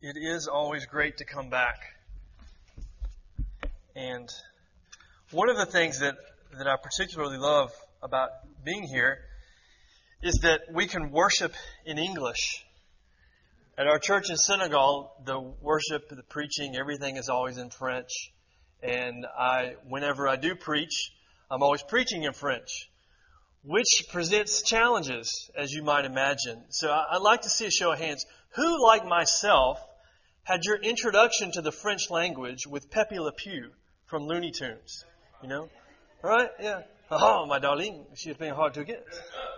It is always great to come back. And one of the things that I particularly love about being here is that we can worship in English. At our church in Senegal, the worship, the preaching, everything is always in French. And whenever I do preach, I'm always preaching in French, which presents challenges, as you might imagine. So I'd like to see a show of hands. Who, like myself, had your introduction to the French language with Pepe Le Pew from Looney Tunes? You know? Right? Yeah. Oh, my darling, she's been hard to get.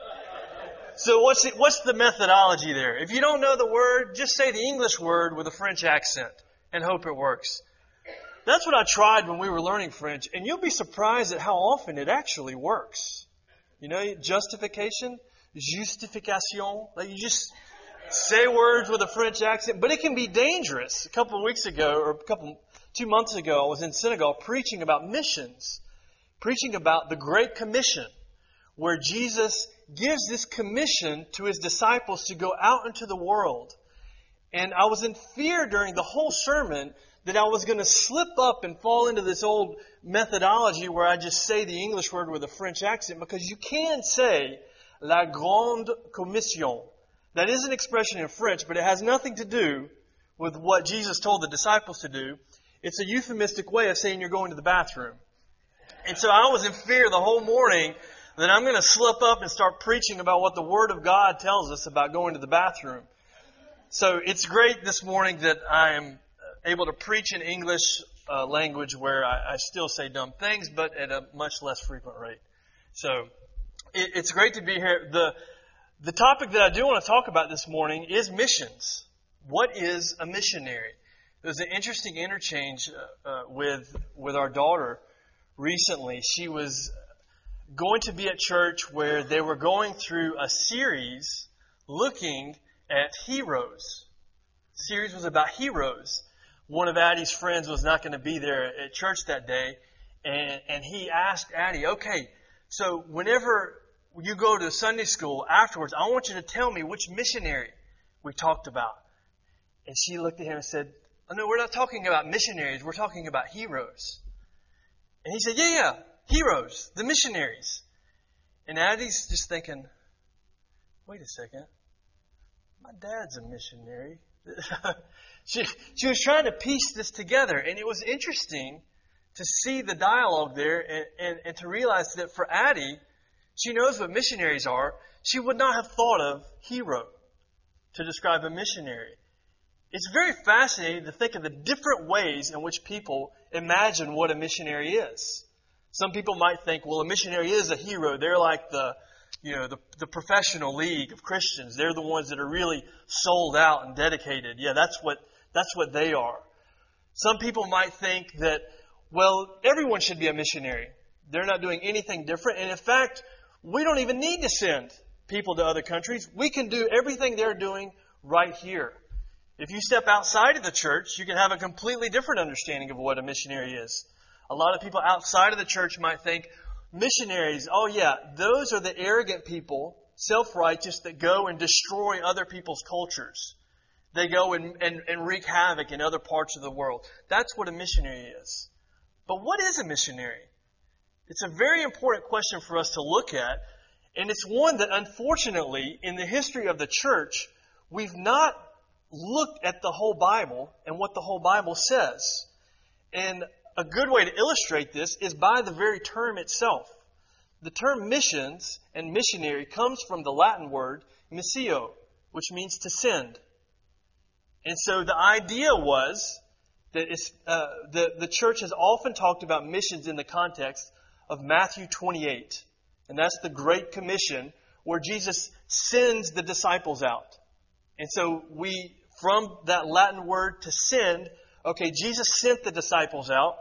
So what's the methodology there? If you don't know the word, just say the English word with a French accent and hope it works. That's what I tried when we were learning French, and you'll be surprised at how often it actually works. You know, justification, justification, like you just say words with a French accent, but it can be dangerous. A couple of weeks ago, or 2 months ago, I was in Senegal preaching about missions, preaching about the Great Commission, where Jesus gives this commission to His disciples to go out into the world. And I was in fear during the whole sermon that I was going to slip up and fall into this old methodology where I just say the English word with a French accent, because you can say la grande commission. That is an expression in French, but it has nothing to do with what Jesus told the disciples to do. It's a euphemistic way of saying you're going to the bathroom. And so I was in fear the whole morning that I'm going to slip up and start preaching about what the Word of God tells us about going to the bathroom. So it's great this morning that I am able to preach in English language where I still say dumb things, but at a much less frequent rate. So it's great to be here. The topic that I do want to talk about this morning is missions. What is a missionary? There was an interesting interchange with our daughter recently. She was going to be at church where they were going through a series looking at heroes. The series was about heroes. One of Addie's friends was not going to be there at church that day, and he asked Addie, okay, so whenever you go to Sunday school afterwards, I want you to tell me which missionary we talked about. And she looked at him and said, oh, no, we're not talking about missionaries, we're talking about heroes. And he said, yeah, heroes, the missionaries. And Addie's just thinking, wait a second, my dad's a missionary. She was trying to piece this together, and it was interesting to see the dialogue there and to realize that for Addie, she knows what missionaries are. She would not have thought of hero to describe a missionary. It's very fascinating to think of the different ways in which people imagine what a missionary is. Some people might think, well, a missionary is a hero. They're like the professional league of Christians. They're the ones that are really sold out and dedicated. Yeah, that's what they are. Some people might think that, well, everyone should be a missionary. They're not doing anything different. And in fact, we don't even need to send people to other countries. We can do everything they're doing right here. If you step outside of the church, you can have a completely different understanding of what a missionary is. A lot of people outside of the church might think, missionaries, oh yeah, those are the arrogant people, self-righteous, that go and destroy other people's cultures. They go and wreak havoc in other parts of the world. That's what a missionary is. But what is a missionary? It's a very important question for us to look at, and it's one that, unfortunately, in the history of the church, we've not looked at the whole Bible and what the whole Bible says. And a good way to illustrate this is by the very term itself. The term missions and missionary comes from the Latin word missio, which means to send. And so the idea was that the church has often talked about missions in the context of Matthew 28. And that's the Great Commission where Jesus sends the disciples out. And so from that Latin word to send, okay, Jesus sent the disciples out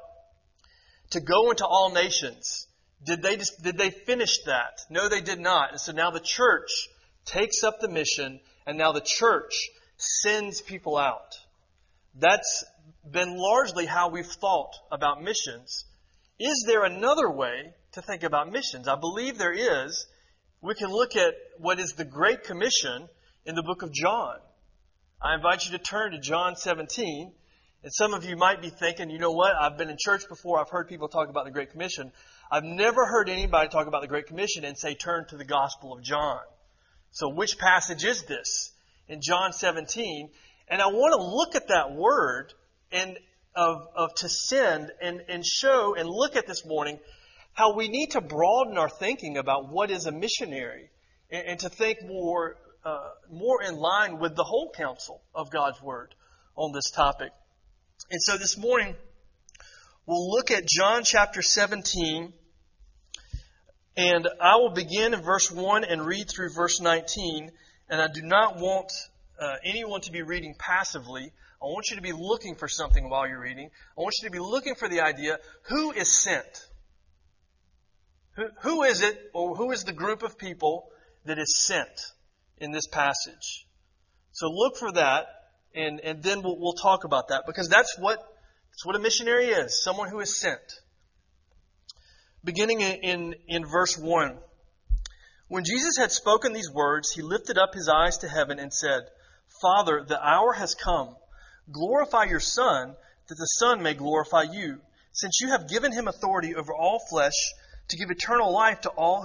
to go into all nations. Did they finish that? No, they did not. And so now the church takes up the mission, and now the church sends people out. That's been largely how we've thought about missions. Is there another way to think about missions? I believe there is. We can look at what is the Great Commission in the book of John. I invite you to turn to John 17. And some of you might be thinking, you know what, I've been in church before, I've heard people talk about the Great Commission. I've never heard anybody talk about the Great Commission and say, turn to the Gospel of John. So which passage is this? In John 17. And I want to look at that word and of to send and show and look at this morning how we need to broaden our thinking about what is a missionary and to think more in line with the whole counsel of God's Word on this topic. And so this morning, we'll look at John chapter 17, and I will begin in verse 1 and read through verse 19, and I do not want anyone to be reading passively. I want you to be looking for something while you're reading. I want you to be looking for the idea, who is sent? Who is it, or who is the group of people that is sent in this passage? So look for that, and then we'll talk about that, because that's what a missionary is, someone who is sent. Beginning in verse 1. When Jesus had spoken these words, he lifted up his eyes to heaven and said, Father, the hour has come. Glorify your Son, that the Son may glorify you, since you have given him authority over all flesh to give eternal life to all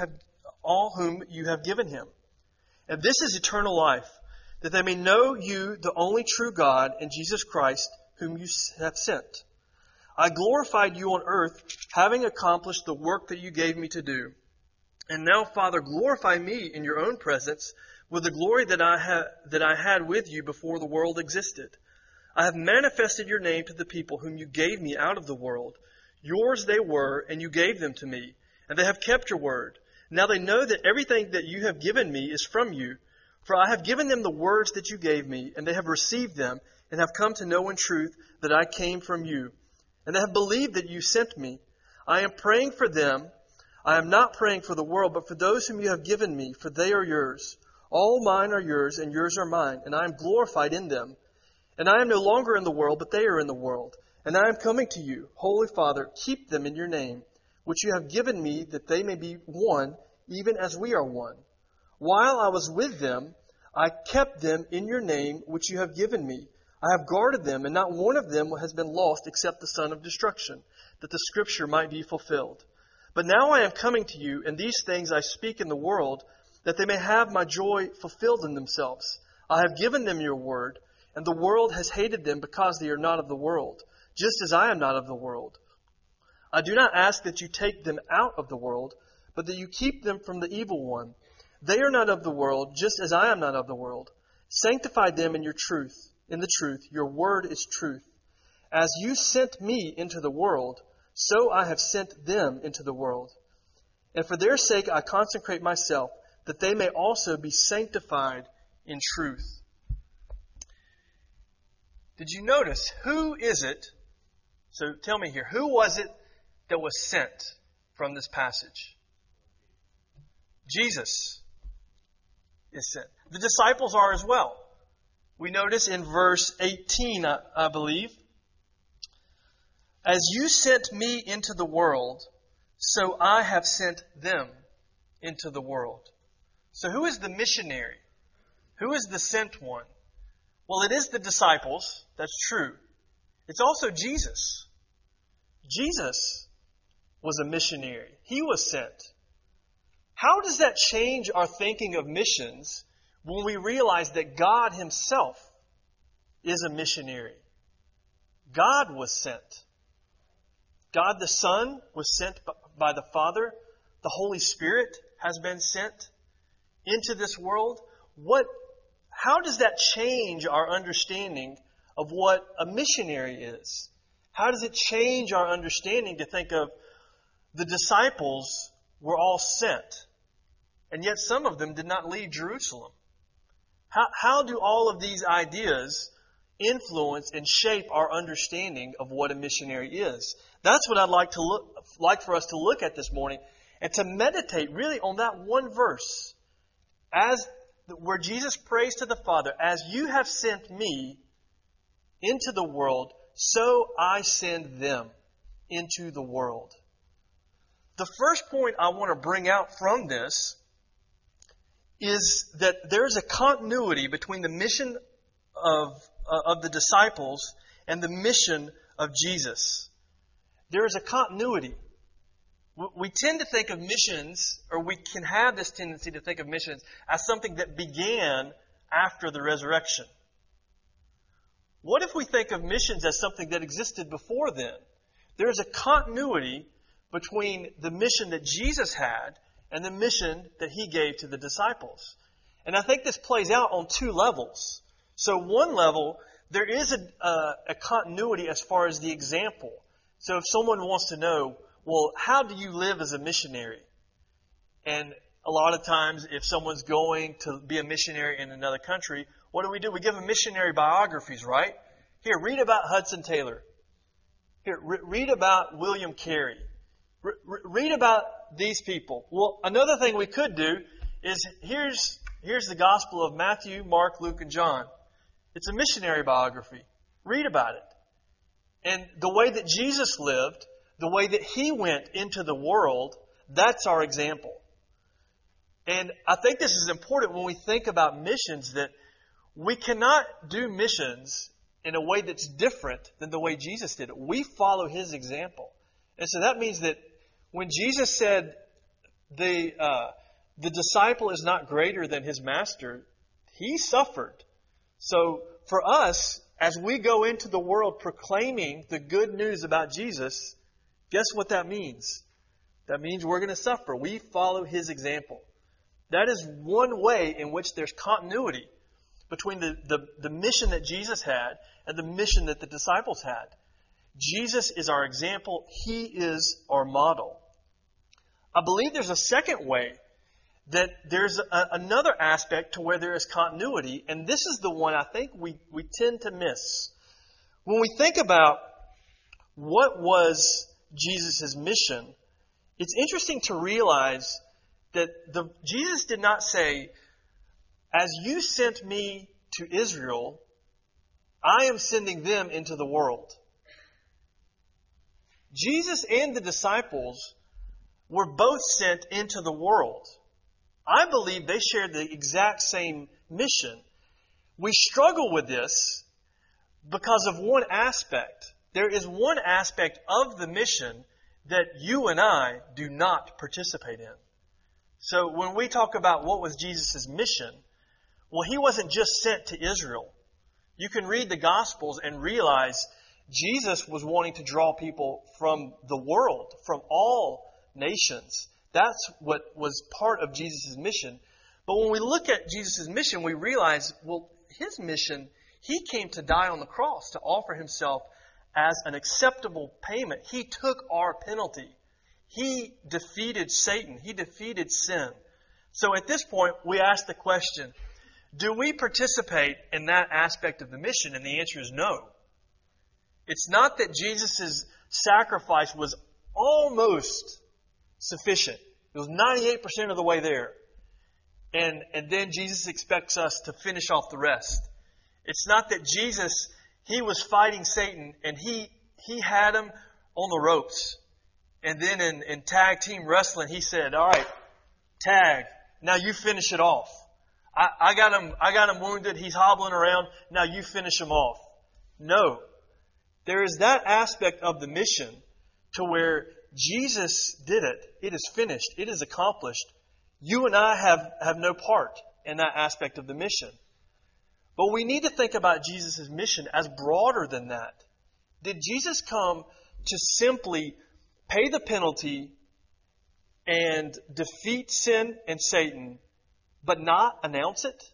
whom you have given him. And this is eternal life, that they may know you, the only true God, and Jesus Christ, whom you have sent. I glorified you on earth, having accomplished the work that you gave me to do. And now, Father, glorify me in your own presence with the glory that I had with you before the world existed. I have manifested your name to the people whom you gave me out of the world. Yours they were, and you gave them to me, and they have kept your word. Now they know that everything that you have given me is from you. For I have given them the words that you gave me, and they have received them, and have come to know in truth that I came from you. And they have believed that you sent me. I am praying for them. I am not praying for the world, but for those whom you have given me, for they are yours. All mine are yours, and yours are mine, and I am glorified in them. And I am no longer in the world, but they are in the world. And I am coming to you. Holy Father, keep them in your name, which you have given me, that they may be one, even as we are one. While I was with them, I kept them in your name, which you have given me. I have guarded them, and not one of them has been lost except the son of destruction, that the scripture might be fulfilled. But now I am coming to you, and these things I speak in the world, that they may have my joy fulfilled in themselves. I have given them your word, and the world has hated them because they are not of the world, just as I am not of the world. I do not ask that you take them out of the world, but that you keep them from the evil one. They are not of the world, just as I am not of the world. Sanctify them in your truth. In the truth, your word is truth. As you sent me into the world, so I have sent them into the world. And for their sake I consecrate myself, that they may also be sanctified in truth. Did you notice, who is it? So tell me here, who was it that was sent from this passage? Jesus is sent. The disciples are as well. We notice in verse 18, I believe, as you sent me into the world, so I have sent them into the world. So who is the missionary? Who is the sent one? Well, it is the disciples. That's true. It's also Jesus. Jesus was a missionary. He was sent. How does that change our thinking of missions when we realize that God Himself is a missionary? God was sent. God the Son was sent by the Father. The Holy Spirit has been sent into this world. How does that change our understanding of what a missionary is? How does it change our understanding to think of the disciples were all sent, and yet some of them did not leave Jerusalem? How do all of these ideas influence and shape our understanding of what a missionary is? That's what I'd like for us to look at this morning, and to meditate really on that one verse, where Jesus prays to the Father, as you have sent me into the world, so I send them into the world. The first point I want to bring out from this is that there's a continuity between the mission of the disciples and the mission of Jesus. There is a continuity. We tend to think of missions, or we can have this tendency to think of missions as something that began after the resurrection. What if we think of missions as something that existed before then? There is a continuity between the mission that Jesus had and the mission that He gave to the disciples. And I think this plays out on two levels. So one level, there is a continuity as far as the example. So if someone wants to know, well, how do you live as a missionary? And a lot of times, if someone's going to be a missionary in another country, what do? We give them missionary biographies, right? Here, read about Hudson Taylor. Here, read about William Carey. Read about these people. Well, another thing we could do is here's the Gospel of Matthew, Mark, Luke, and John. It's a missionary biography. Read about it. And the way that Jesus lived, the way that He went into the world, that's our example. And I think this is important when we think about missions, that we cannot do missions in a way that's different than the way Jesus did it. We follow His example. And so that means that when Jesus said the disciple is not greater than his master, He suffered. So for us, as we go into the world proclaiming the good news about Jesus, guess what that means? That means we're going to suffer. We follow His example. That is one way in which there's continuity between the mission that Jesus had and the mission that the disciples had. Jesus is our example. He is our model. I believe there's a second way that there's another aspect to where there is continuity, and this is the one I think we tend to miss. When we think about what was Jesus' mission, it's interesting to realize that Jesus did not say, as you sent me to Israel, I am sending them into the world. Jesus and the disciples were both sent into the world. I believe they shared the exact same mission. We struggle with this because of one aspect. There is one aspect of the mission that you and I do not participate in. So when we talk about what was Jesus' mission, well, He wasn't just sent to Israel. You can read the Gospels and realize Jesus was wanting to draw people from the world, from all nations. That's what was part of Jesus' mission. But when we look at Jesus' mission, we realize, well, His mission, He came to die on the cross to offer Himself as an acceptable payment. He took our penalty. He defeated Satan. He defeated sin. So at this point, we ask the question, do we participate in that aspect of the mission? And the answer is no. It's not that Jesus' sacrifice was almost sufficient. It was 98% of the way there. And then Jesus expects us to finish off the rest. It's not that Jesus, He was fighting Satan and he had him on the ropes. And then in tag team wrestling, He said, all right, tag, now you finish it off. I got him wounded. He's hobbling around. Now you finish him off. No. There is that aspect of the mission to where Jesus did it. It is finished. It is accomplished. You and I have no part in that aspect of the mission. But we need to think about Jesus' mission as broader than that. Did Jesus come to simply pay the penalty and defeat sin and Satan, but not announce it?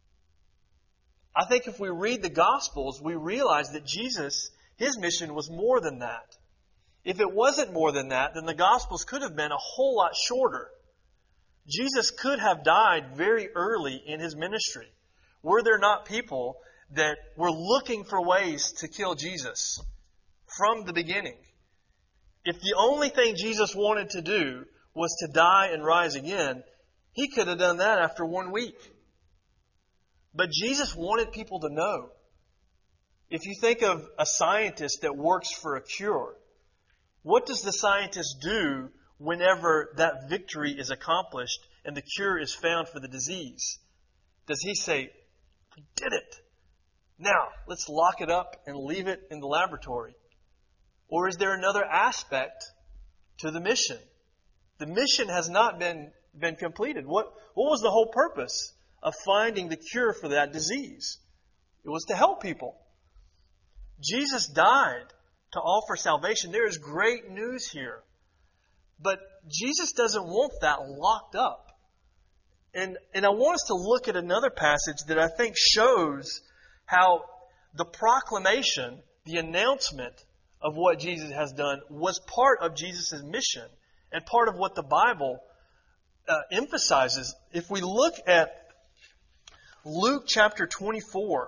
I think if we read the Gospels, we realize that Jesus, His mission was more than that. If it wasn't more than that, then the Gospels could have been a whole lot shorter. Jesus could have died very early in His ministry. Were there not people that were looking for ways to kill Jesus from the beginning? If the only thing Jesus wanted to do was to die and rise again, He could have done that after 1 week. But Jesus wanted people to know. If you think of a scientist that works for a cure, what does the scientist do whenever that victory is accomplished and the cure is found for the disease? Does he say, "We did it. Now, let's lock it up and leave it in the laboratory. Or is there another aspect to the mission? The mission has not been completed. What was the whole purpose of finding the cure for that disease? It was to help people. Jesus died to offer salvation. There is great news here. But Jesus doesn't want that locked up. And I want us to look at another passage that I think shows how the proclamation, the announcement of what Jesus has done was part of Jesus' mission and part of what the Bible emphasizes. If we look at Luke chapter 24,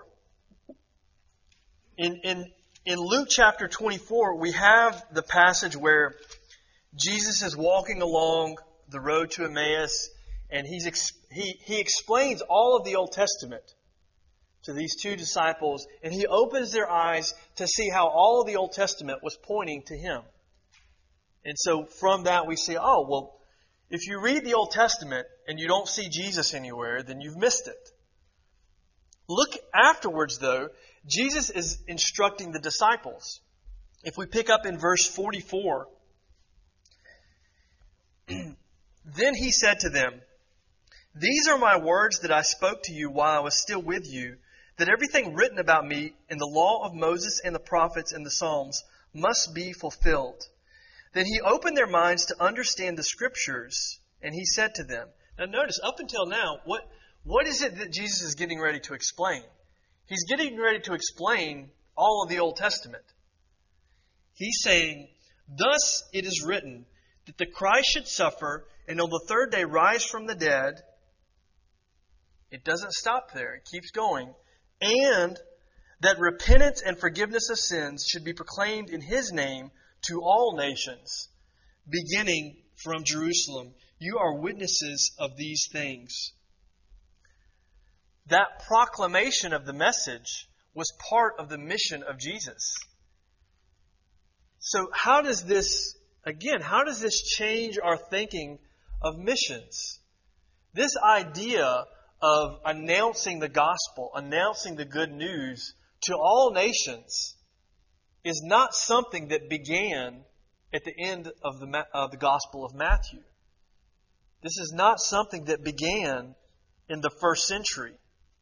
in Luke chapter 24, we have the passage where Jesus is walking along the road to Emmaus, and he explains all of the Old Testament to these two disciples, and he opens their eyes to see how all of the Old Testament was pointing to him. And so from that we say, oh, well, if you read the Old Testament and you don't see Jesus anywhere, then you've missed it. Look afterwards, though, Jesus is instructing the disciples. If we pick up in verse 44, then he said to them, "These are my words that I spoke to you while I was still with you, that everything written about me in the law of Moses and the prophets and the Psalms must be fulfilled." Then he opened their minds to understand the Scriptures, and he said to them. Now notice, up until now, what is it that Jesus is getting ready to explain? He's getting ready to explain all of the Old Testament. He's saying, "Thus it is written, that the Christ should suffer and on the third day rise from the dead." It doesn't stop there. It keeps going. "And that repentance and forgiveness of sins should be proclaimed in His name to all nations, beginning from Jerusalem. You are witnesses of these things." That proclamation of the message was part of the mission of Jesus. So how does this change our thinking of missions? This idea of announcing the gospel, announcing the good news to all nations is not something that began at the end of the Gospel of Matthew. This is not something that began in the first century.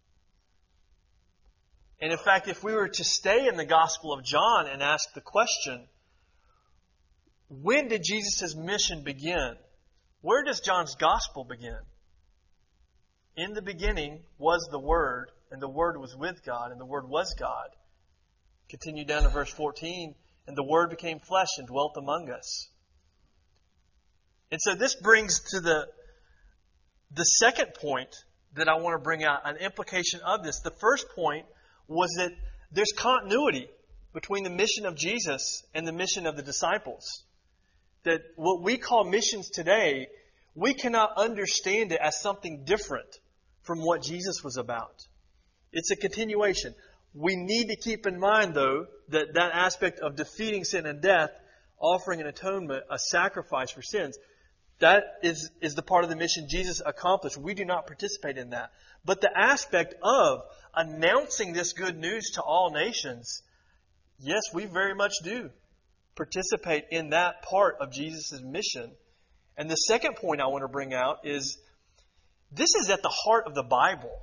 And in fact, if we were to stay in the Gospel of John and ask the question, when did Jesus' mission begin? Where does John's Gospel begin? In the beginning was the Word, and the Word was with God, and the Word was God. Continue down to verse 14, and the Word became flesh and dwelt among us. And so this brings to the second point that I want to bring out, an implication of this. The first point was that there's continuity between the mission of Jesus and the mission of the disciples. That what we call missions today, we cannot understand it as something different from what Jesus was about. It's a continuation. We need to keep in mind, though, that aspect of defeating sin and death, offering an atonement, a sacrifice for sins, that is the part of the mission Jesus accomplished. We do not participate in that. But the aspect of announcing this good news to all nations, yes, we very much do participate in that part of Jesus' mission. And the second point I want to bring out is this is at the heart of the Bible.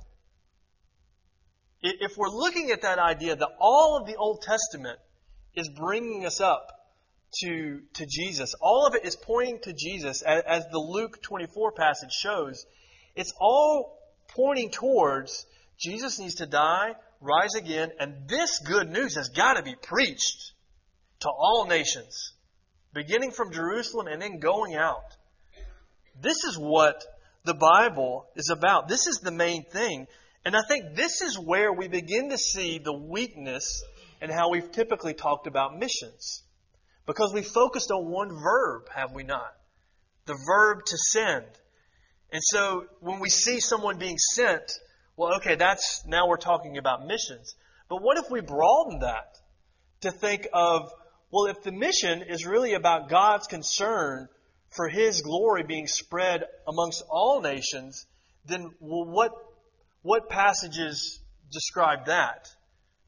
If we're looking at that idea that all of the Old Testament is bringing us up to Jesus, all of it is pointing to Jesus, as the Luke 24 passage shows, it's all pointing towards Jesus needs to die, rise again, and this good news has got to be preached to all nations, beginning from Jerusalem and then going out. This is what the Bible is about. This is the main thing. And I think this is where we begin to see the weakness in how we've typically talked about missions. Because we focused on one verb, have we not? The verb to send. And so when we see someone being sent, well, okay, now we're talking about missions. But what if we broaden that to think of, well, if the mission is really about God's concern for His glory being spread amongst all nations, then what passages describe that?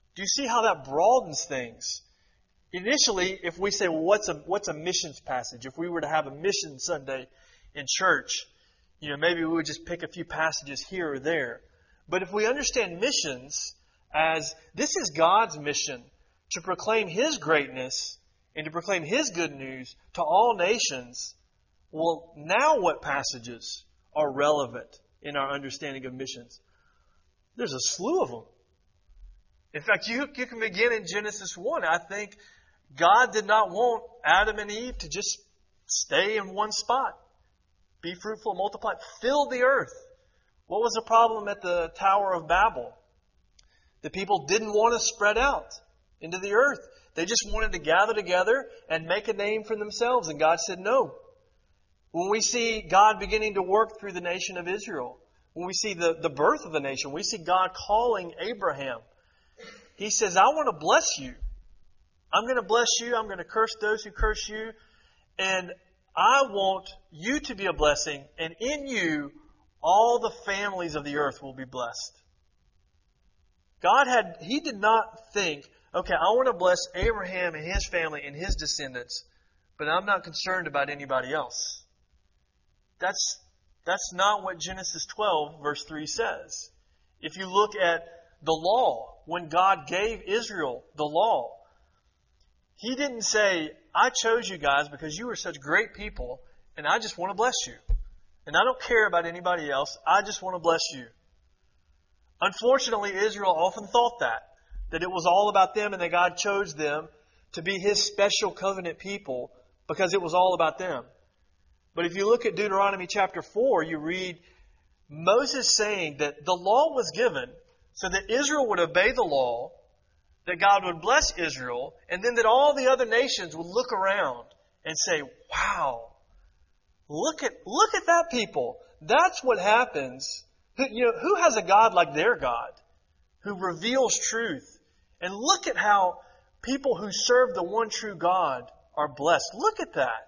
Do you see how that broadens things? Initially, if we say, well, what's a missions passage? If we were to have a mission Sunday in church, maybe we would just pick a few passages here or there. But if we understand missions as this is God's mission to proclaim His greatness and to proclaim His good news to all nations, well, now what passages are relevant in our understanding of missions? There's a slew of them. In fact, you can begin in Genesis 1. I think God did not want Adam and Eve to just stay in one spot. Be fruitful, multiply, fill the earth. What was the problem at the Tower of Babel? The people didn't want to spread out into the earth. They just wanted to gather together and make a name for themselves. And God said no. When we see God beginning to work through the nation of Israel, when we see the birth of the nation, we see God calling Abraham. He says, I want to bless you. I'm going to bless you. I'm going to curse those who curse you. And I want you to be a blessing. And in you, all the families of the earth will be blessed. He did not think, okay, I want to bless Abraham and his family and his descendants, but I'm not concerned about anybody else. That's not what Genesis 12 verse 3 says. If you look at the law, when God gave Israel the law, He didn't say, I chose you guys because you were such great people and I just want to bless you. And I don't care about anybody else. I just want to bless you. Unfortunately, Israel often thought that it was all about them and that God chose them to be His special covenant people because it was all about them. But if you look at Deuteronomy chapter 4, you read Moses saying that the law was given so that Israel would obey the law, that God would bless Israel, and then that all the other nations would look around and say, wow, look at that people. That's what happens. Who has a God like their God who reveals truth? And look at how people who serve the one true God are blessed. Look at that.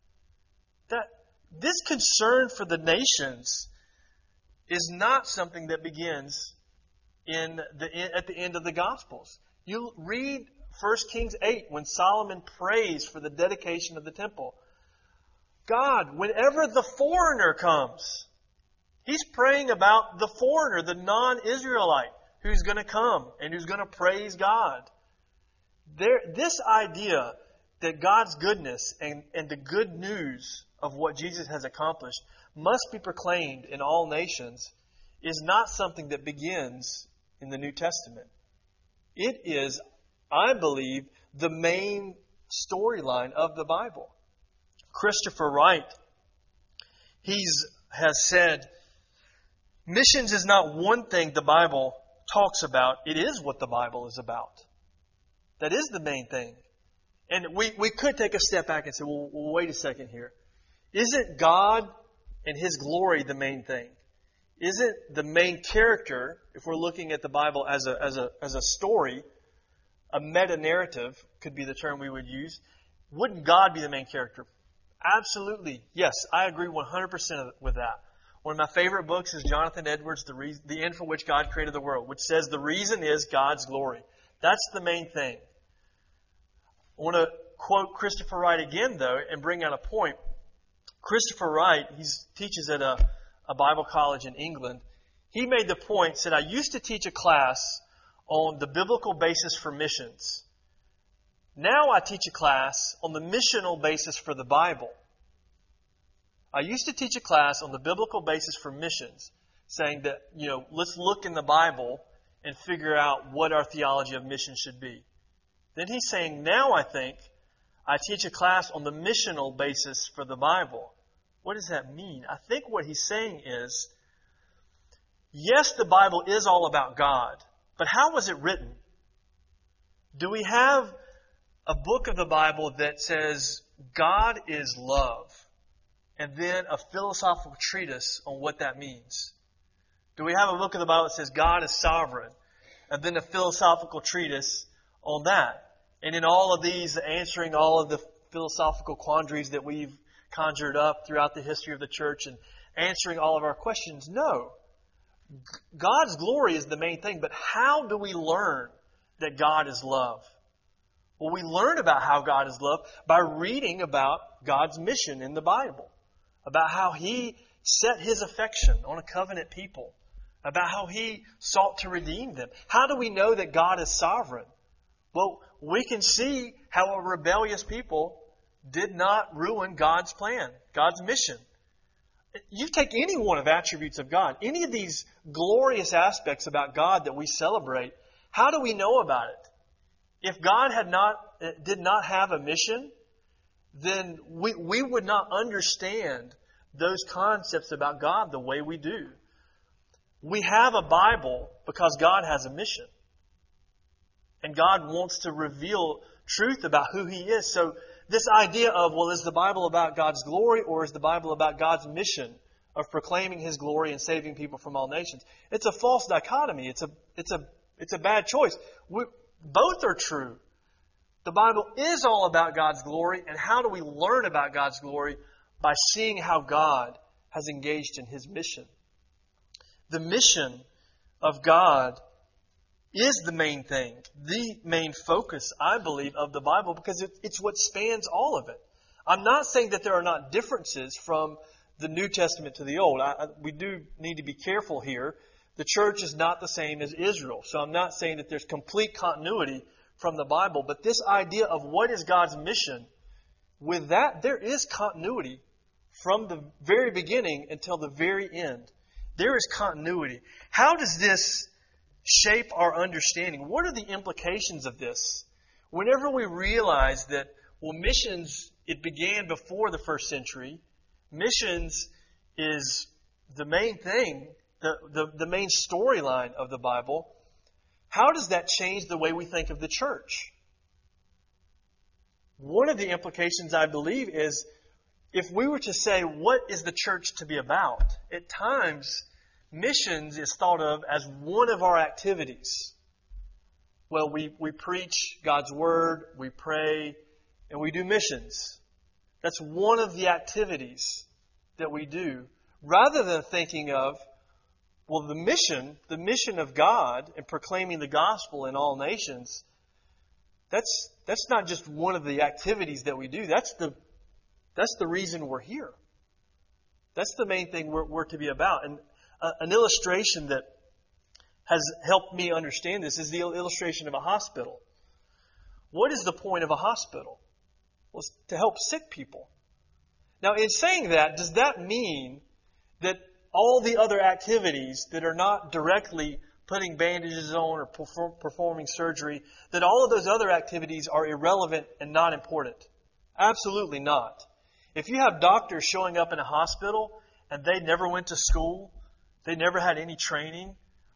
This concern for the nations is not something that begins at the end of the Gospels. You read 1 Kings 8 when Solomon prays for the dedication of the temple. God, whenever the foreigner comes, He's praying about the foreigner, the non-Israelite, who's going to come and who's going to praise God. This idea that God's goodness and the good news of what Jesus has accomplished must be proclaimed in all nations is not something that begins in the New Testament. It is, I believe, the main storyline of the Bible. Christopher Wright, has said, missions is not one thing the Bible talks about. It is what the Bible is about. That is the main thing. And we could take a step back and say, well, wait a second here. Isn't God and His glory the main thing? Isn't the main character, if we're looking at the Bible as a story, a meta-narrative could be the term we would use, wouldn't God be the main character? Absolutely. Yes, I agree 100% with that. One of my favorite books is Jonathan Edwards' The End for Which God Created the World, which says the reason is God's glory. That's the main thing. I want to quote Christopher Wright again, though, and bring out a point. Christopher Wright, he teaches at a Bible college in England. He made the point, said, I used to teach a class on the biblical basis for missions. Now I teach a class on the missional basis for the Bible. I used to teach a class on the biblical basis for missions, saying that, let's look in the Bible and figure out what our theology of mission should be. Then he's saying, now I think I teach a class on the missional basis for the Bible. What does that mean? I think what he's saying is, yes, the Bible is all about God, but how was it written? Do we have a book of the Bible that says God is love, and then a philosophical treatise on what that means? Do we have a book of the Bible that says God is sovereign, and then a philosophical treatise on that? And in all of these, answering all of the philosophical quandaries that we've conjured up throughout the history of the church and answering all of our questions? No. God's glory is the main thing, but how do we learn that God is love? Well, we learn about how God is love by reading about God's mission in the Bible, about how He set His affection on a covenant people, about how He sought to redeem them. How do we know that God is sovereign? Well, we can see how a rebellious people did not ruin God's plan, God's mission. You take any one of the attributes of God, any of these glorious aspects about God that we celebrate, how do we know about it? If God did not have a mission, then we would not understand those concepts about God the way we do. We have a Bible because God has a mission. And God wants to reveal truth about who He is. So this idea of, well, is the Bible about God's glory or is the Bible about God's mission of proclaiming His glory and saving people from all nations? It's a false dichotomy. It's a bad choice. Both are true. The Bible is all about God's glory, and how do we learn about God's glory? By seeing how God has engaged in His mission. The mission of God is the main thing, the main focus, I believe, of the Bible, because it's what spans all of it. I'm not saying that there are not differences from the New Testament to the Old. We do need to be careful here. The church is not the same as Israel. So I'm not saying that there's complete continuity from the Bible. But this idea of what is God's mission, with that, there is continuity from the very beginning until the very end. There is continuity. How does this shape our understanding? What are the implications of this? Whenever we realize that, well, missions, it began before the first century. Missions is the main thing, the main storyline of the Bible. How does that change the way we think of the church? One of the implications, I believe, is if we were to say, what is the church to be about? At times, missions is thought of as one of our activities. Well, we preach God's Word, we pray, and we do missions. That's one of the activities that we do. Rather than thinking of, well, the mission of God in proclaiming the gospel in all nations, that's not just one of the activities that we do. That's the reason we're here. That's the main thing we're to be about. And an illustration that has helped me understand this is the illustration of a hospital. What is the point of a hospital? Well, it's to help sick people. Now, in saying that, does that mean that all the other activities that are not directly putting bandages on or performing surgery, that all of those other activities are irrelevant and not important? Absolutely not. If you have doctors showing up in a hospital and they never went to school, they never had any training,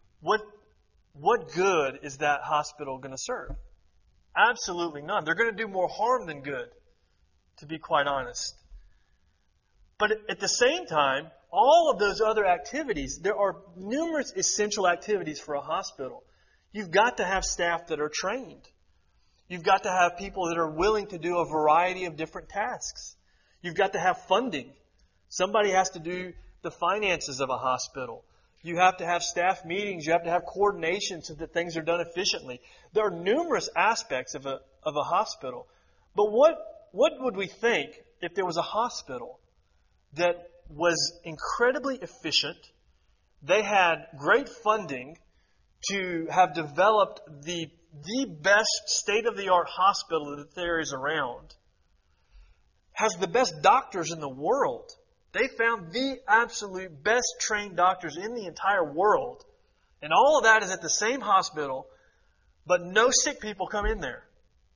what good is that hospital going to serve? Absolutely none. They're going to do more harm than good, to be quite honest. But at the same time, all of those other activities, there are numerous essential activities for a hospital. You've got to have staff that are trained. You've got to have people that are willing to do a variety of different tasks. You've got to have funding. Somebody has to do the finances of a hospital. You have to have staff meetings. You have to have coordination so that things are done efficiently. There are numerous aspects of a hospital. But what would we think if there was a hospital that was incredibly efficient? They had great funding to have developed the best state-of-the-art hospital that there is around. Has the best doctors in the world. They found the absolute best trained doctors in the entire world. And all of that is at the same hospital, but no sick people come in there.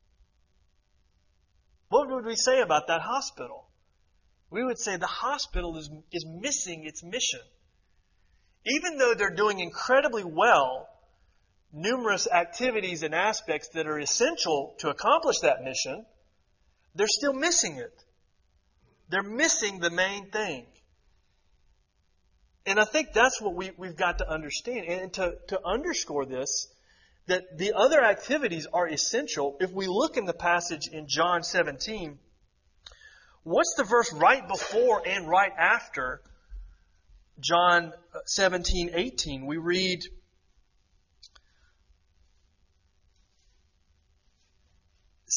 What would we say about that hospital? We would say the hospital is missing its mission. Even though they're doing incredibly well, numerous activities and aspects that are essential to accomplish that mission, they're still missing it. They're missing the main thing. And I think that's what we've got to understand. And to underscore this, that the other activities are essential. If we look in the passage in John 17, what's the verse right before and right after John 17:18? We read,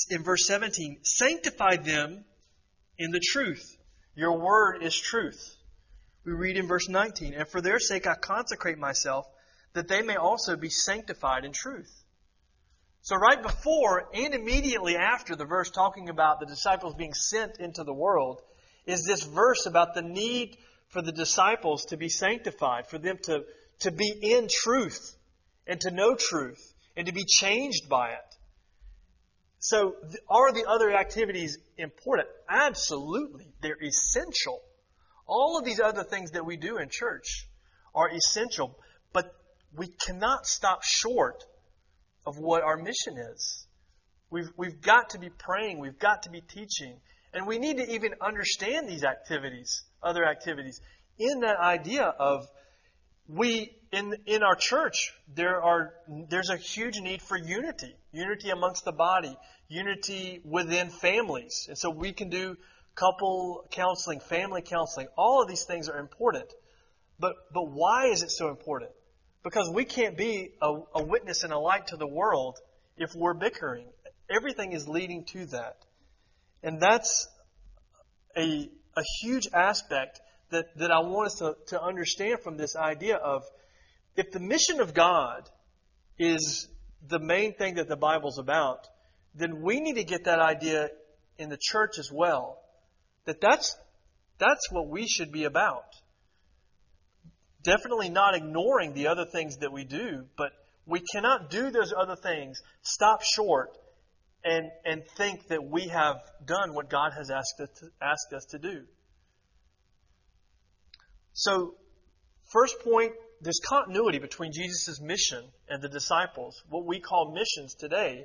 in verse 17, sanctify them in the truth. Your word is truth. We read in verse 19, and for their sake I consecrate myself, that they may also be sanctified in truth. So right before and immediately after the verse talking about the disciples being sent into the world is this verse about the need for the disciples to be sanctified, for them to be in truth and to know truth and to be changed by it. So are the other activities important? Absolutely. They're essential. All of these other things that we do in church are essential, but we cannot stop short of what our mission is. We've got to be praying. We've got to be teaching. And we need to even understand these activities, other activities, in that idea of in our church, there's a huge need for unity. Unity amongst the body. Unity within families. And so we can do couple counseling, family counseling. All of these things are important. But why is it so important? Because we can't be a witness and a light to the world if we're bickering. Everything is leading to that. And that's a huge aspect that I want us to understand from this idea of if the mission of God is the main thing that the Bible's about, then we need to get that idea in the church as well. That's what we should be about. Definitely not ignoring the other things that we do, but we cannot do those other things, stop short, and think that we have done what God has asked us to do. So, first point, there's continuity between Jesus' mission and the disciples. What we call missions today,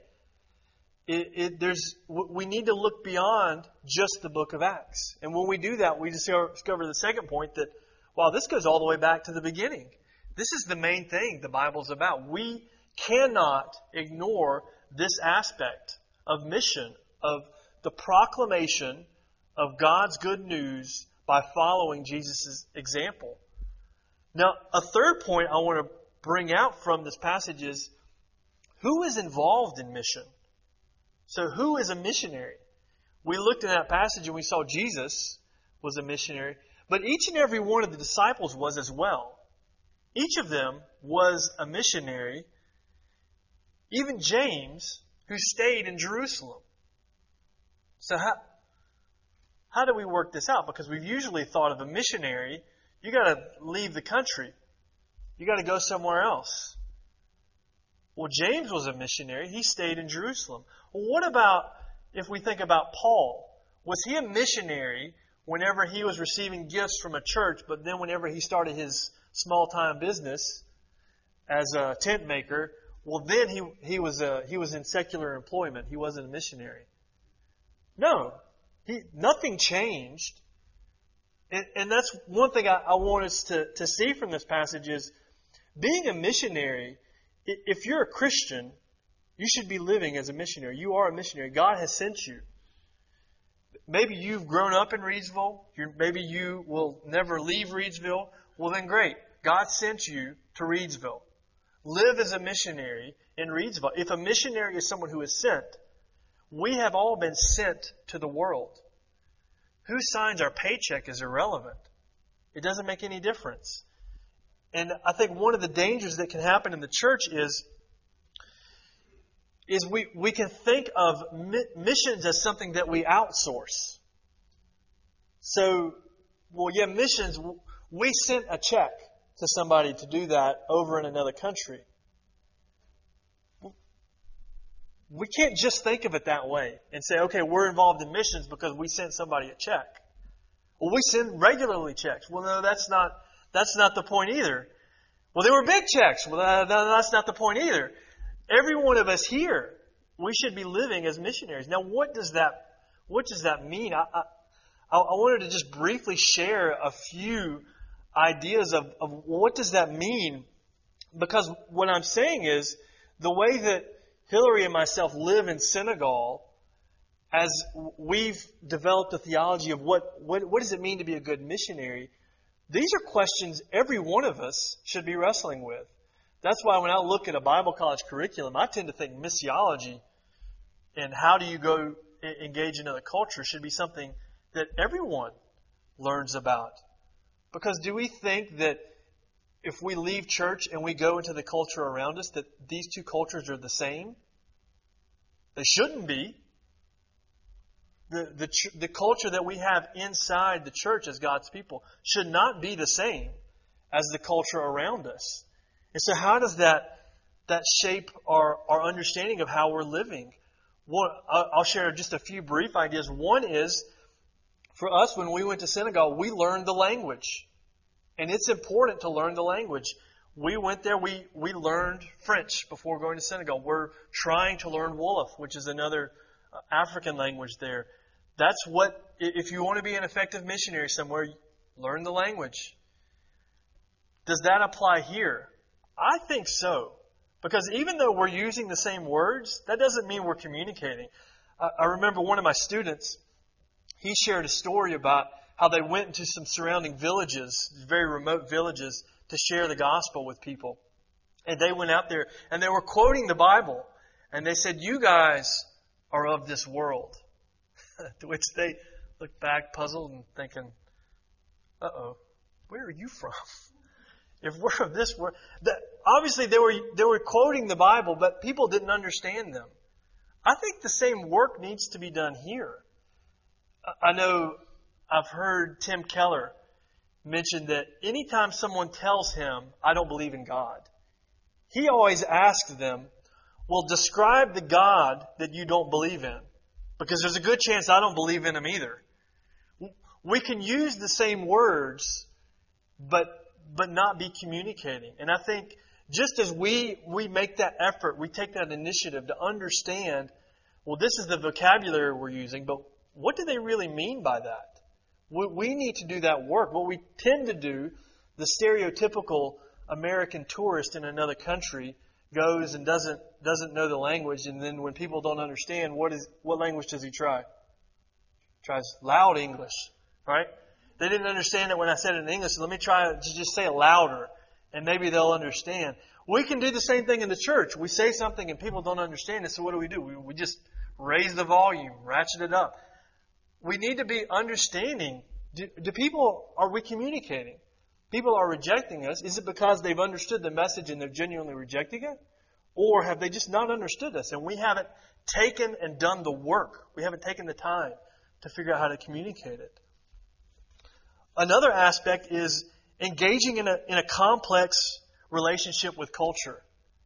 we need to look beyond just the book of Acts. And when we do that, we discover the second point that, wow, this goes all the way back to the beginning. This is the main thing the Bible's about. We cannot ignore this aspect of mission, of the proclamation of God's good news by following Jesus' example. Now, a third point I want to bring out from this passage is who is involved in mission? So who is a missionary? We looked in that passage and we saw Jesus was a missionary, but each and every one of the disciples was as well. Each of them was a missionary. Even James, who stayed in Jerusalem. So how do we work this out? Because we've usually thought of a missionary, you got to leave the country. You got to go somewhere else. Well, James was a missionary. He stayed in Jerusalem. Well, what about if we think about Paul? Was he a missionary whenever he was receiving gifts from a church, but then whenever he started his small-time business as a tent maker, well, then he was in secular employment. He wasn't a missionary. No, nothing changed. And that's one thing I want us to see from this passage is being a missionary. If you're a Christian, you should be living as a missionary. You are a missionary. God has sent you. Maybe you've grown up in Reidsville. Maybe you will never leave Reidsville. Well, then great. God sent you to Reidsville. Live as a missionary in Reidsville. If a missionary is someone who is sent, we have all been sent to the world. Who signs our paycheck is irrelevant. It doesn't make any difference. And I think one of the dangers that can happen in the church is we can think of missions as something that we outsource. So, well, yeah, missions, we sent a check to somebody to do that over in another country. We can't just think of it that way and say, okay, we're involved in missions because we sent somebody a check. Well, we send regularly checks. Well, no, that's not the point either. Well, they were big checks. Well, that's not the point either. Every one of us here, we should be living as missionaries. Now, what does that mean? I wanted to just briefly share a few ideas of what does that mean, because what I'm saying is the way that Hillary and myself live in Senegal, as we've developed a theology of what does it mean to be a good missionary, these are questions every one of us should be wrestling with. That's why when I look at a Bible college curriculum, I tend to think missiology and how do you go engage in other culture should be something that everyone learns about. Because do we think that if we leave church and we go into the culture around us, that these two cultures are the same? They shouldn't be. The culture that we have inside the church as God's people should not be the same as the culture around us. And so how does that shape our understanding of how we're living? I'll share just a few brief ideas. One is, for us, when we went to synagogue, we learned the language. And it's important to learn the language. We went there, we learned French before going to synagogue. We're trying to learn Wolof, which is another African language there. That's what, if you want to be an effective missionary somewhere, learn the language. Does that apply here? I think so. Because even though we're using the same words, that doesn't mean we're communicating. I remember one of my students, he shared a story about how they went into some surrounding villages, very remote villages, to share the gospel with people. And they went out there and they were quoting the Bible. And they said, "You guys are of this world." To which they looked back puzzled and thinking, "Uh-oh, where are you from?" If we're of this world, obviously they were quoting the Bible, but people didn't understand them. I think the same work needs to be done here. I know I've heard Tim Keller mention that anytime someone tells him, "I don't believe in God," he always asks them, "Well, describe the God that you don't believe in, because there's a good chance I don't believe in him either." We can use the same words, but not be communicating. And I think just as we make that effort, we take that initiative to understand, well, this is the vocabulary we're using, but what do they really mean by that? We need to do that work. What we tend to do, the stereotypical American tourist in another country goes and doesn't know the language, and then when people don't understand, what language does he try? Tries loud English, right? They didn't understand it when I said it in English, so let me try to just say it louder, and maybe they'll understand. We can do the same thing in the church. We say something and people don't understand it, so what do? We just raise the volume, ratchet it up. We need to be understanding. Are we communicating? People are rejecting us. Is it because they've understood the message and they're genuinely rejecting it? Or have they just not understood us and we haven't taken and done the work? We haven't taken the time to figure out how to communicate it. Another aspect is engaging in a complex relationship with culture.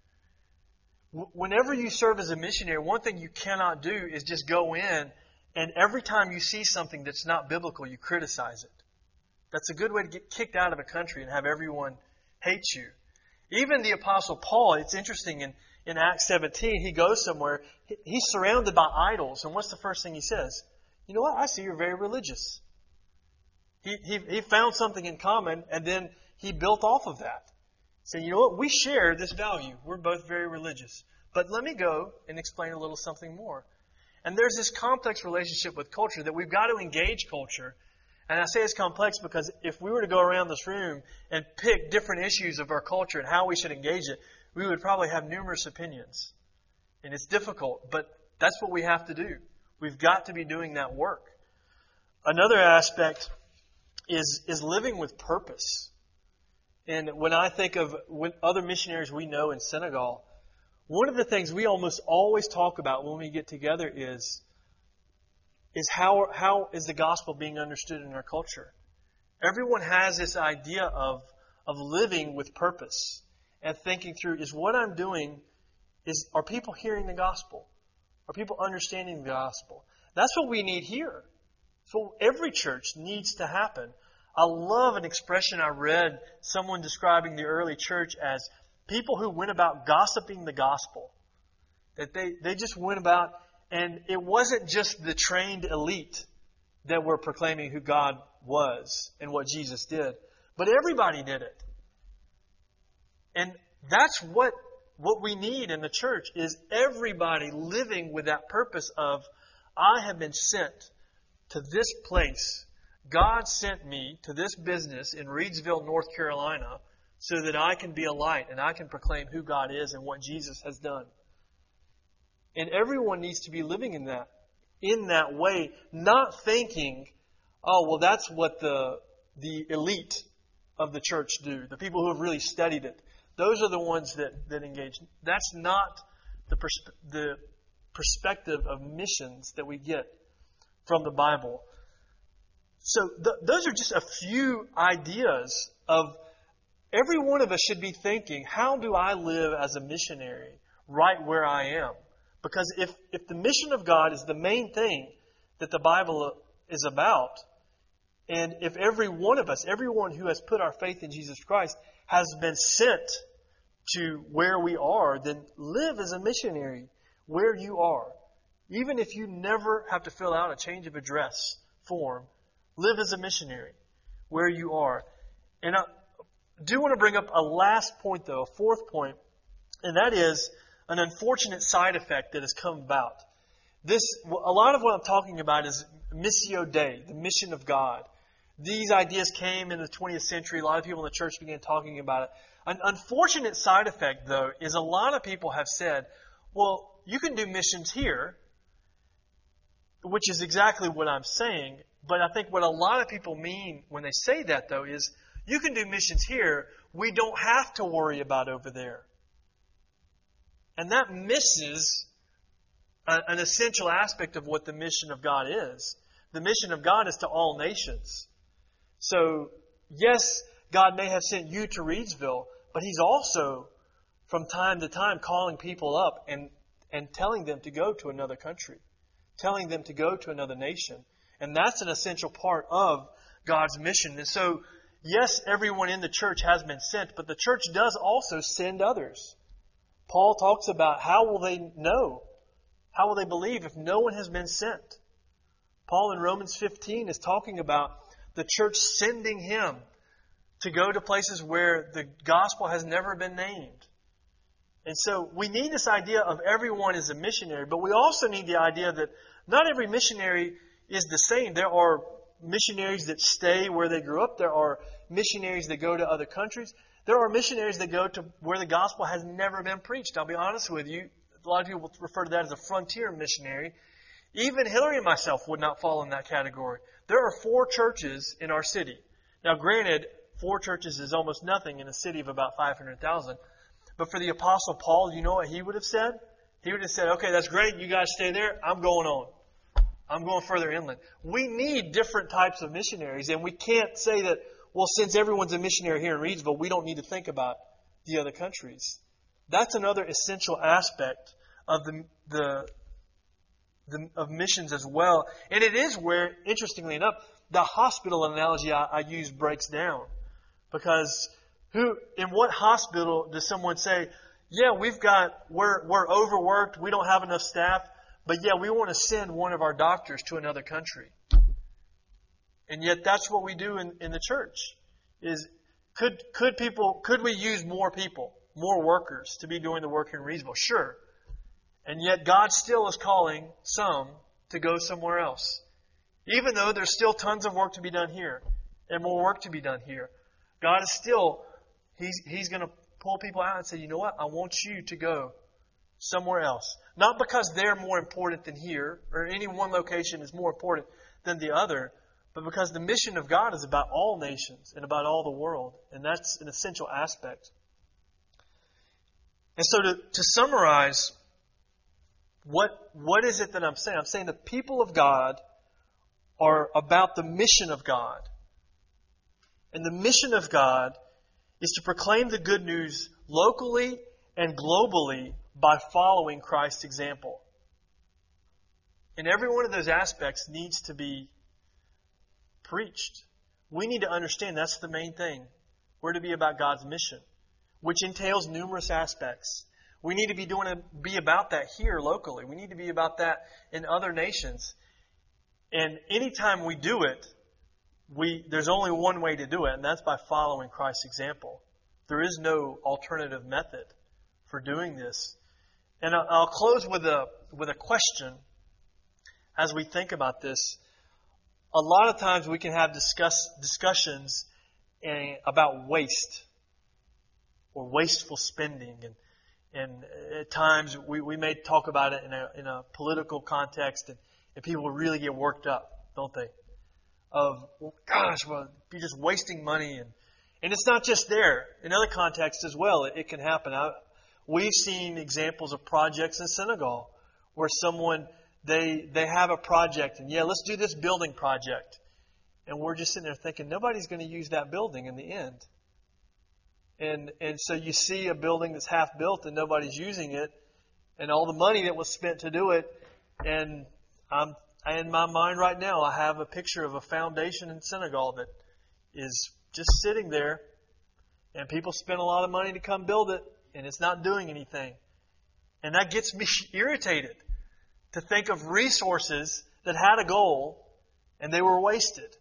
Whenever you serve as a missionary, one thing you cannot do is just go in and every time you see something that's not biblical, you criticize it. That's a good way to get kicked out of a country and have everyone hate you. Even the Apostle Paul, it's interesting, in Acts 17, he goes somewhere, he's surrounded by idols, and what's the first thing he says? "You know what? I see you're very religious." He found something in common, and then he built off of that. Saying, "You know what? We share this value. We're both very religious. But let me go and explain a little something more." And there's this complex relationship with culture that we've got to engage culture. And I say it's complex because if we were to go around this room and pick different issues of our culture and how we should engage it, we would probably have numerous opinions. And it's difficult, but that's what we have to do. We've got to be doing that work. Another aspect is living with purpose. And when I think of other missionaries we know in Senegal, one of the things we almost always talk about when we get together is how is the gospel being understood in our culture. Everyone has this idea of living with purpose and thinking through, is what I'm doing, are people hearing the gospel? Are people understanding the gospel? That's what we need here. So every church needs to happen. I love an expression I read, someone describing the early church as people who went about gossiping the gospel. That they just went about, and it wasn't just the trained elite that were proclaiming who God was and what Jesus did, but everybody did it. And that's what we need in the church, is everybody living with that purpose of, I have been sent to this place. God sent me to this business in Reidsville, North Carolina, so that I can be a light and I can proclaim who God is and what Jesus has done. And everyone needs to be living in that way, not thinking, oh, well, that's what the elite of the church do, the people who have really studied it. Those are the ones that engage. That's not the perspective of missions that we get from the Bible. So those are just a few ideas of every one of us should be thinking, how do I live as a missionary right where I am? Because if the mission of God is the main thing that the Bible is about, and if every one of us, everyone who has put our faith in Jesus Christ, has been sent to where we are, then live as a missionary where you are. Even if you never have to fill out a change of address form, live as a missionary where you are. And I do want to bring up a last point, though, a fourth point, and that is an unfortunate side effect that has come about. A lot of what I'm talking about is Missio Dei, the mission of God. These ideas came in the 20th century. A lot of people in the church began talking about it. An unfortunate side effect, though, is a lot of people have said, well, you can do missions here, which is exactly what I'm saying. But I think what a lot of people mean when they say that, though, is you can do missions here. We don't have to worry about over there. And that misses an essential aspect of what the mission of God is. The mission of God is to all nations. So, yes, God may have sent you to Reidsville, but He's also, from time to time, calling people up and telling them to go to another country, telling them to go to another nation. And that's an essential part of God's mission. And so, yes, everyone in the church has been sent, but the church does also send others. Paul talks about how will they know? How will they believe if no one has been sent? Paul in Romans 15 is talking about the church sending him to go to places where the gospel has never been named. And so we need this idea of everyone is a missionary, but we also need the idea that not every missionary is the same. There are missionaries that stay where they grew up. There are missionaries that go to other countries. There are missionaries that go to where the gospel has never been preached. I'll be honest with you. A lot of people refer to that as a frontier missionary. Even Hillary and myself would not fall in that category. There are 4 churches in our city. Now, granted, 4 churches is almost nothing in a city of about 500,000. But for the Apostle Paul, you know what he would have said? He would have said, okay, that's great. You guys stay there. I'm going on. I'm going further inland. We need different types of missionaries. And we can't say that, well, since everyone's a missionary here in Reidsville, we don't need to think about the other countries. That's another essential aspect of of missions as well. And it is where, interestingly enough, the hospital analogy I use breaks down. Because in what hospital does someone say, yeah, we're overworked, we don't have enough staff, but yeah, we want to send one of our doctors to another country. And yet that's what we do in the church. Could we use more people, more workers to be doing the work in Reidsville? Sure. And yet God still is calling some to go somewhere else. Even though there's still tons of work to be done here and more work to be done here. God is still, He's going to pull people out and say, you know what? I want you to go somewhere else. Not because they're more important than here or any one location is more important than the other, but because the mission of God is about all nations and about all the world. And that's an essential aspect. And so to summarize, what is it that I'm saying? I'm saying the people of God are about the mission of God. And the mission of God is to proclaim the good news locally and globally by following Christ's example. And every one of those aspects needs to be preached. We need to understand that's the main thing. We're to be about God's mission, which entails numerous aspects. We need to be about that here locally. We need to be about that in other nations. And anytime we do it, there's only one way to do it, and that's by following Christ's example. There is no alternative method for doing this. And I'll close with a question as we think about this. A lot of times we can have discussions about waste or wasteful spending. And at times we may talk about it in a political context, and people really get worked up, don't they? Of, well, gosh, well, you're just wasting money. And it's not just there. In other contexts as well, it can happen. We've seen examples of projects in Senegal where someone, they have a project, and let's do this building project. And we're just sitting there thinking, nobody's going to use that building in the end. And so you see a building that's half built and nobody's using it, and all the money that was spent to do it. And in my mind right now, I have a picture of a foundation in Senegal that is just sitting there, and people spend a lot of money to come build it, and it's not doing anything. And that gets me irritated to think of resources that had a goal and they were wasted.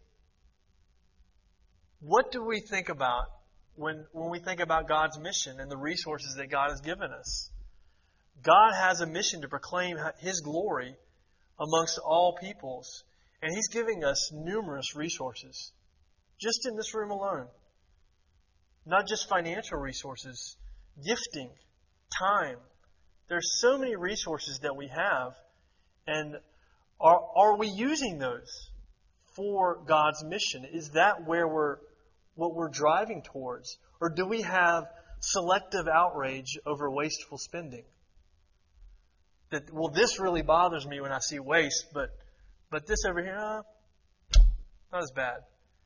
What do we think about when we think about God's mission and the resources that God has given us? God has a mission to proclaim His glory amongst all peoples, and He's giving us numerous resources, just in this room alone. Not just financial resources, gifting, time. There's so many resources that we have, and are we using those for God's mission? Is that what we're driving towards? Or do we have selective outrage over wasteful spending? That, well, this really bothers me when I see waste, but this over here, not as bad.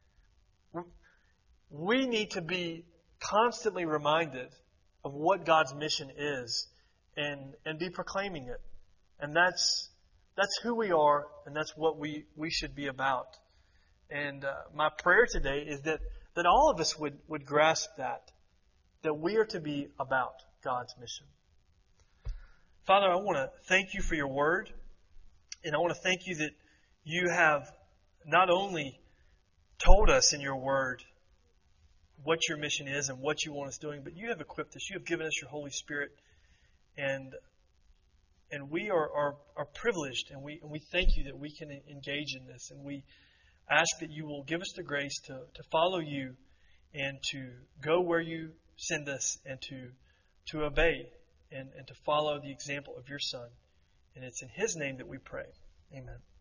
We need to be constantly reminded of what God's mission is and be proclaiming it. And that's who we are, and that's what we should be about. And my prayer today is that all of us would grasp that we are to be about God's mission. Father, I want to thank You for Your word, and I want to thank You that You have not only told us in Your word what Your mission is and what You want us doing, but You have equipped us. You have given us Your Holy Spirit, and we are privileged, and we thank You that we can engage in this, and we ask that You will give us the grace to follow You and to go where You send us, and to obey and to follow the example of Your Son. And it's in His name that we pray. Amen.